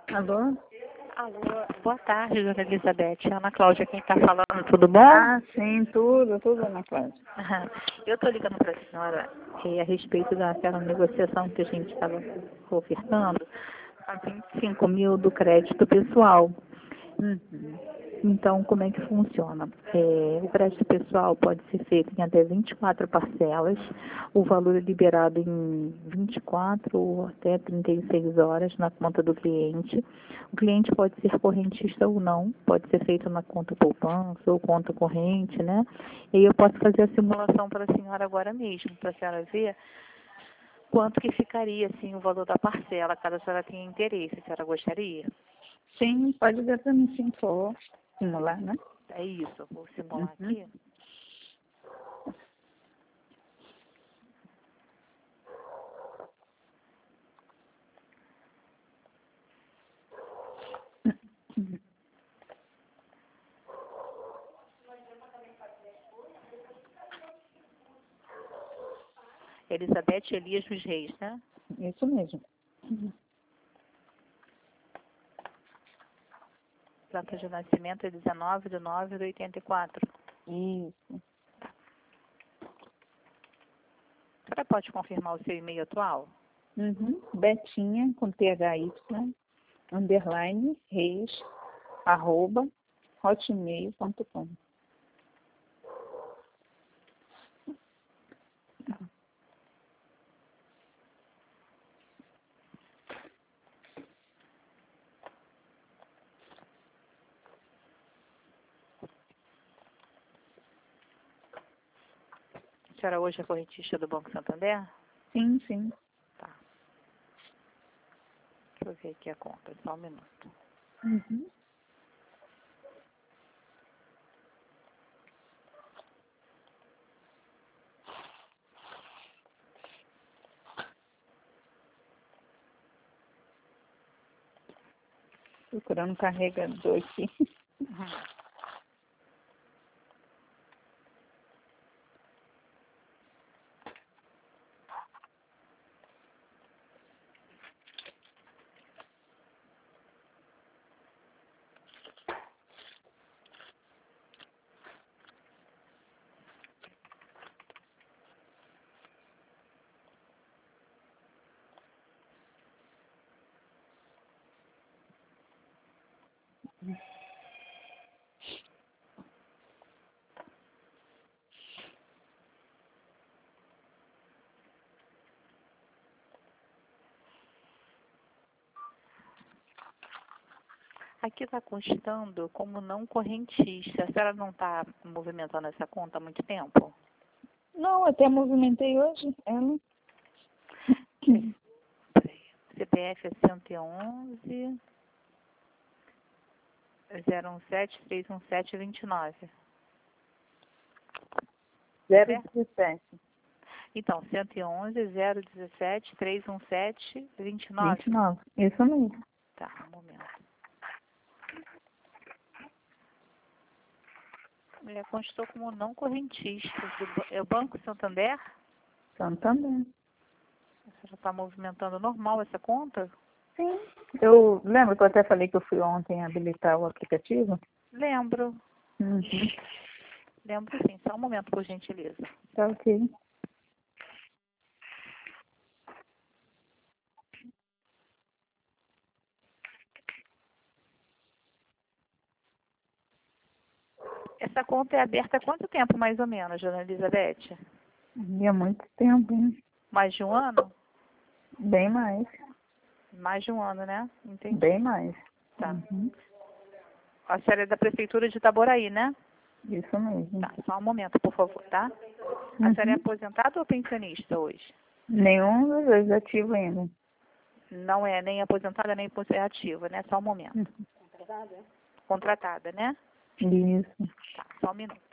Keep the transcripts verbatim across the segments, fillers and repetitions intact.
Alô? Alô, boa tarde, dona Elizabeth. Ana Cláudia, quem está falando, tudo bom? Ah, sim, tudo, tudo, Ana Cláudia. Aham. Eu estou ligando para a senhora eh, a respeito daquela negociação que a gente estava ofertando, a vinte e cinco mil do crédito pessoal. Uhum. Então, como é que funciona? É, o crédito pessoal pode ser feito em até vinte e quatro parcelas, o valor é liberado em vinte e quatro ou até trinta e seis horas na conta do cliente. O cliente pode ser correntista ou não, pode ser feito na conta poupança ou conta corrente, né? E aí eu posso fazer a simulação para a senhora agora mesmo, para a senhora ver quanto que ficaria, assim, o valor da parcela, caso a senhora tenha interesse, a senhora gostaria? Sim, pode ver para mim sim, for simular, né? É isso, eu vou simular Uhum. aqui. Elizabeth Elias dos Reis, né? Isso mesmo. Uhum. Data de nascimento é dezenove de nove de oitenta e quatro. Isso. A senhora pode confirmar o seu e-mail atual? Uhum. Betinha, com T H Y, underline, reis, arroba, hotmail ponto com. A senhora hoje é correntista do Banco Santander? Sim, sim. Tá. Deixa eu ver aqui a conta, só um minuto. Uhum. Procurando um carregador aqui. Uhum. Aqui está constando como não correntista. A senhora não está movimentando essa conta há muito tempo? Não, até movimentei hoje. Ela. Peraí. C P F é cento e onze, zero um sete, três um sete, vinte e nove. zero Certo? dezessete. Então, cento e onze, zero dezessete, trezentos e dezessete, vinte e nove. vinte e nove. Isso mesmo. Tá, um momento. Ele constou como não correntista. Do ba- é o Banco Santander? Santander. Você já está movimentando normal essa conta? Sim. Eu lembro que eu até falei que eu fui ontem habilitar o aplicativo? Lembro. Uhum. Lembro sim. Só um momento, por gentileza. Tá ok. Essa conta é aberta há quanto tempo, mais ou menos, dona Elizabeth? E há muito tempo, hein? Mais de um ano? Bem mais. Mais de um ano, né? Entendi. Bem mais. Tá. Uhum. A senhora é da Prefeitura de Itaboraí, né? Isso mesmo. Tá. Só um momento, por favor, tá? A senhora é Uhum. aposentada ou pensionista hoje? Nenhum dos dois ativo ainda. Não é nem aposentada nem ativa, né? Só um momento. Uhum. Contratada, né? Isso. Tá, só um minuto.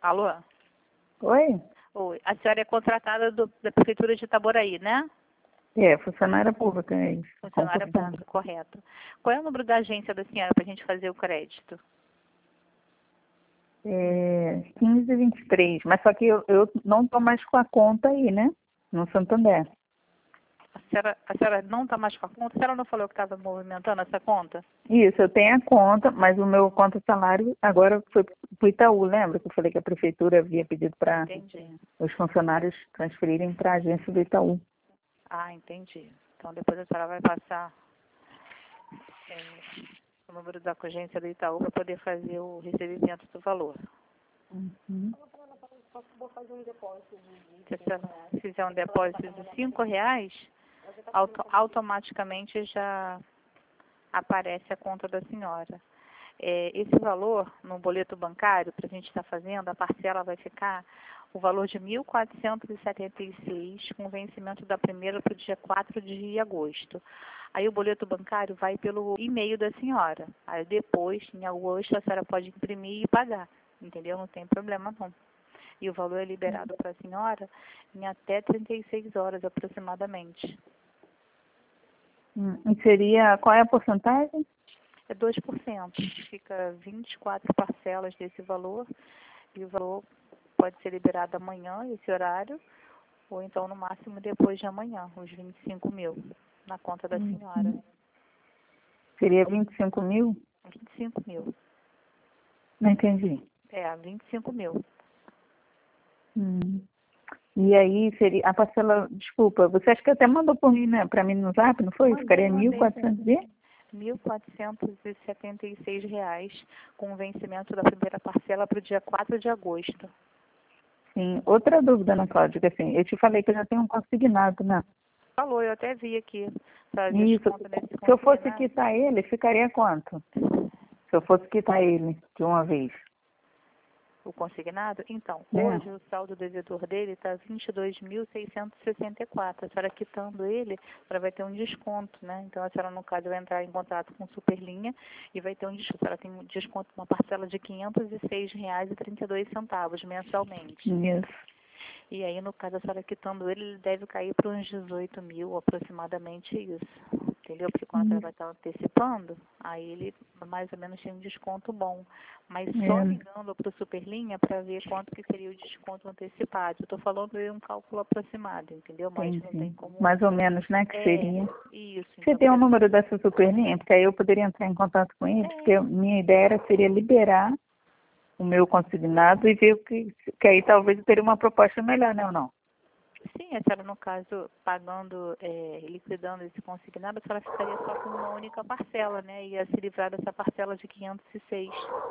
Alô? Oi? Oi. A senhora é contratada do, da Prefeitura de Itaboraí, né? É, funcionária pública, é isso. Funcionária Concursada. pública, correto. Qual é o número da agência da senhora para a gente fazer o crédito? É quinze e vinte e três, mas só que eu, eu não estou mais com a conta aí, né? No Santander. A senhora, a senhora não está mais com a conta? A senhora não falou que estava movimentando essa conta? Isso, eu tenho a conta, mas o meu conta salário agora foi para o Itaú, lembra que eu falei que a prefeitura havia pedido para Entendi. os funcionários transferirem para a agência do Itaú. Ah, entendi. Então depois a senhora vai passar é, o número da agência do Itaú para poder fazer o recebimento do valor. Uhum. Se a senhora fizer um depósito de cinco reais, auto, automaticamente já aparece a conta da senhora. É, esse valor, no boleto bancário, para a gente estar fazendo, a parcela vai ficar o valor de mil quatrocentos e setenta e seis, com vencimento da primeira para o dia quatro de agosto. Aí o boleto bancário vai pelo e-mail da senhora. Aí depois, em agosto, a senhora pode imprimir e pagar. Entendeu? Não tem problema não. E o valor é liberado para a senhora em até trinta e seis horas aproximadamente. Hum, E seria, qual é a porcentagem? É dois por cento. Fica vinte e quatro parcelas desse valor e o valor pode ser liberado amanhã, esse horário, ou então no máximo depois de amanhã, os vinte e cinco mil, na conta da senhora. Uhum. Seria vinte e cinco mil? vinte e cinco mil. Não entendi. É, vinte e cinco mil. Hum. E aí seria a parcela, desculpa, você acha que até mandou por mim, né, para mim no Zap, não foi? Mandei, Ficaria mandei. mil e quatrocentos e? mil quatrocentos e setenta e seis reais, com o vencimento da primeira parcela para o dia quatro de agosto. Sim. Outra dúvida, Ana Cláudia, que assim, eu te falei que eu já tenho um consignado, né? Falou, eu até vi aqui. Faz Isso. desconto nesse Se eu fosse consignado. quitar ele, ficaria quanto? Se eu fosse quitar ele de uma vez, O consignado? Então, né? hoje o saldo devedor dele está vinte e dois mil seiscentos e sessenta e quatro. A senhora quitando ele, a senhora vai ter um desconto, né? Então, a senhora, no caso, vai entrar em contato com o Superlinha e vai ter um desconto. A senhora tem um desconto, uma parcela de quinhentos e seis reais e trinta e dois centavos mensalmente. Isso. E aí, no caso, a senhora quitando ele, ele deve cair para uns dezoito mil, aproximadamente isso. Entendeu? Porque quando a senhora vai estar antecipando, aí ele mais ou menos tem um desconto bom. Mas só É. ligando para o Superlinha para ver quanto que seria o desconto antecipado. Eu estou falando de um cálculo aproximado, entendeu? Mas não tem Entendi. como... Mais ou menos, né, que É, seria. isso. Você Então, tem o pra- número dessa superlinha? Porque aí eu poderia entrar em contato com ele, porque é, minha ideia era, seria liberar o meu consignado e ver o que, que aí talvez eu teria uma proposta melhor, né, ou não? sim, a senhora, no caso, pagando, é, liquidando esse consignado, a senhora ficaria só com uma única parcela, né? Ia se livrar dessa parcela de quinhentos e seis.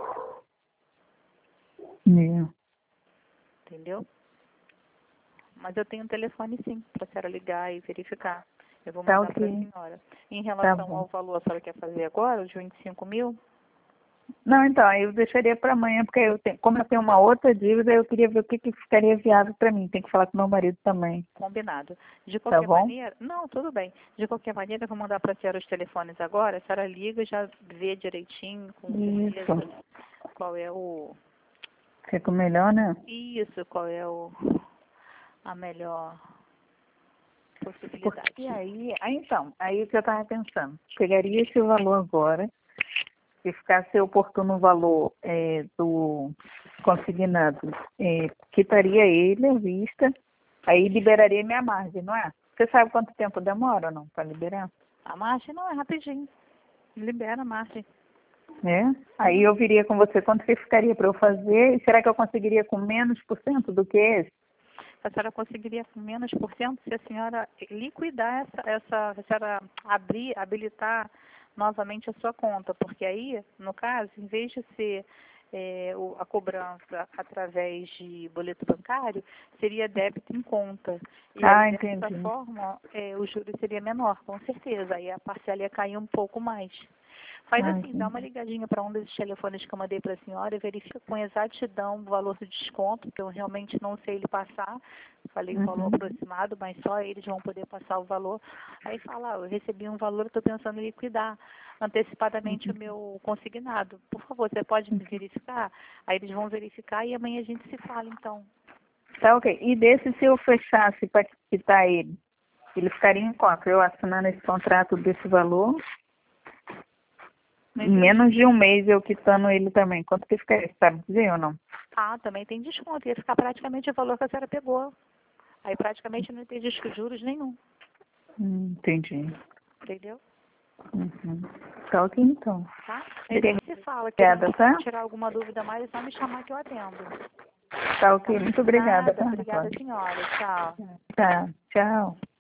É. Entendeu? Mas eu tenho um telefone sim, para a senhora ligar e verificar. Eu vou Tá mandar para a ok. senhora. Em Tá relação bom. ao valor, a senhora quer fazer agora, os vinte e cinco mil? Não, então, aí eu deixaria para amanhã, porque eu tenho, como eu tenho uma outra dívida, eu queria ver o que, que ficaria viável para mim. Tem que falar com meu marido também. Combinado. De Tá qualquer bom? maneira, não, tudo bem. De qualquer maneira, eu vou mandar para a senhora os telefones agora. A senhora liga e já vê direitinho, com certeza, Isso. qual é o... Fica melhor, né? Isso, qual é o... a melhor possibilidade. Porque aí, aí então, aí o que eu estava pensando, pegaria esse valor agora, se ficasse oportuno o valor é, do consignado, é, quitaria ele à vista, aí liberaria minha margem, não é? Você sabe quanto tempo demora ou não para liberar? A margem não é rapidinho. Libera a margem. Né? Aí eu viria com você quanto que ficaria para eu fazer, e será que eu conseguiria com menos por cento do que esse? A senhora conseguiria com menos por cento se a senhora liquidar essa, essa, se a senhora abrir, habilitar novamente a sua conta, porque aí, no caso, em vez de ser é, o, a cobrança através de boleto bancário, seria débito em conta. E Ah, aí, dessa entendi. forma, é, o juro seria menor, com certeza. Aí a parcela ia cair um pouco mais. Mas Ah, assim, entendi. dá uma ligadinha para um desses telefones que eu mandei para a senhora e verifica com exatidão o valor do desconto, que eu realmente não sei ele passar. Falei o valor Uhum. aproximado, mas só eles vão poder passar o valor. Aí fala, ah, eu recebi um valor, estou pensando em liquidar antecipadamente o meu consignado. Por favor, você pode me verificar? Aí eles vão verificar e amanhã a gente se fala, então. Tá ok. E desse, se eu fechasse para quitar ele, ele ficaria em quanto? Eu assinando esse contrato desse valor, Não em entendi. menos de um mês eu quitando ele também. Quanto que ficaria? Sabe dizer ou não? Ah, também tem desconto. Ia ficar praticamente o valor que a senhora pegou. Aí praticamente não tem juros nenhum. Hum, entendi. Entendeu? Uhum. Tá ok, então. Tá? Aí a gente se fala. Que Obrigada, tá? tirar alguma dúvida a mais, é só me chamar que eu atendo. Tá ok. Muito obrigada, Nada. tá, Obrigada, Cláudia? senhora. Tchau. Tá. Tchau.